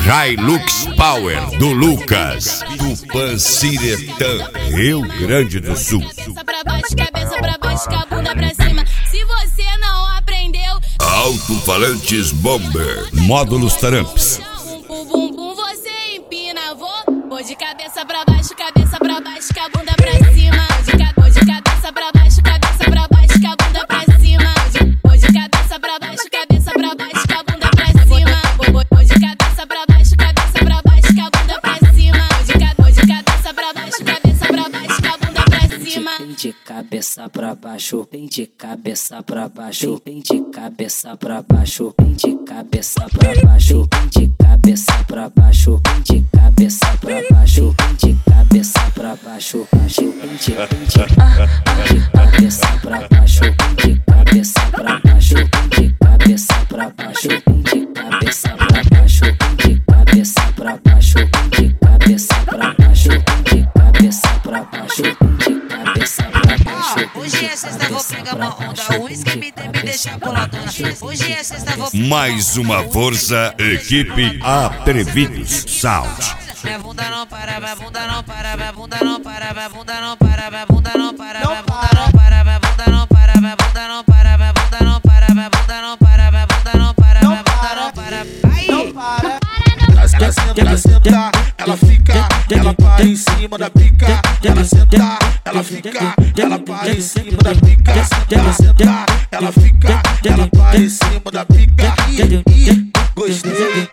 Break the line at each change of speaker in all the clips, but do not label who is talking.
Hilux Power do Lucas, Tupanciretã, Rio Grande do Sul.
Cabeça pra baixo, com a bunda pra cima. Se você não aprendeu,
Alto-falantes Bomber, módulos Taramps.
o bumbum você empina. Vou de cabeça pra baixo, com a bunda pra cima. Vou de cabeça pra baixo, com a bunda pra cima. Vou de cabeça pra baixo, com a bunda pra cima. Vou de cabeça pra baixo, com a bunda pra cima. Vou de cabeça pra baixo, com a bunda pra cima.
Vem de cabeça pra baixo, vem de cabeça pra baixo, vem de cabeça pra baixo, vem de cabeça pra baixo, vem de cabeça pra baixo, vem de cabeça pra baixo, vem de cabeça pra baixo, vem de cabeça pra baixo, vem de cabeça pra baixo, vem de cabeça pra baixo, vem de cabeça pra baixo, vem de cabeça pra baixo, vem de cabeça pra baixo, vem de cabeça pra baixo, vem de cabeça pra baixo.
Hoje é sexta, vou pegar uma onda. O uísque me deixa boladona. Hoje é sexta, vou
Mais uma força, equipe Atrevidos Sound.
minha bunda não para, minha bunda não para, minha bunda não para, minha bunda não para, minha bunda não para, minha bunda não para, minha bunda não para, minha bunda não para, minha bunda não para, minha bunda não para, minha bunda não para, minha bunda não para. Aí.
Ela senta, ela fica, ela para em cima da pica. Ela senta, ela fica, ela para em cima da pica. Ela senta, ela fica, ela para em cima da pica. Ih, gostei.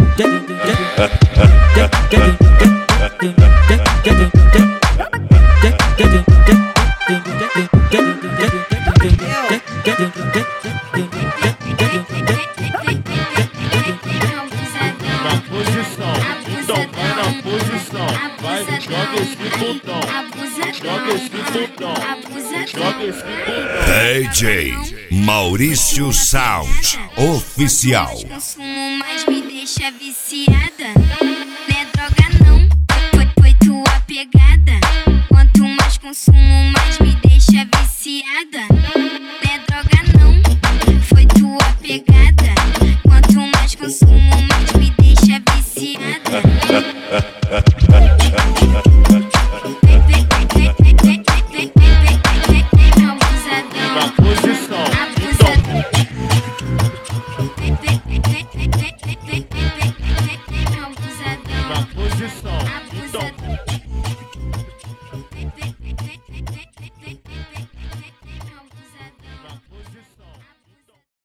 DJ Maurício Sound Oficial.
Consumo mais me deixa viciada. Não é droga não, foi tua pegada. Quanto mais consumo mais me deixa viciada. Não é droga não, foi tua pegada.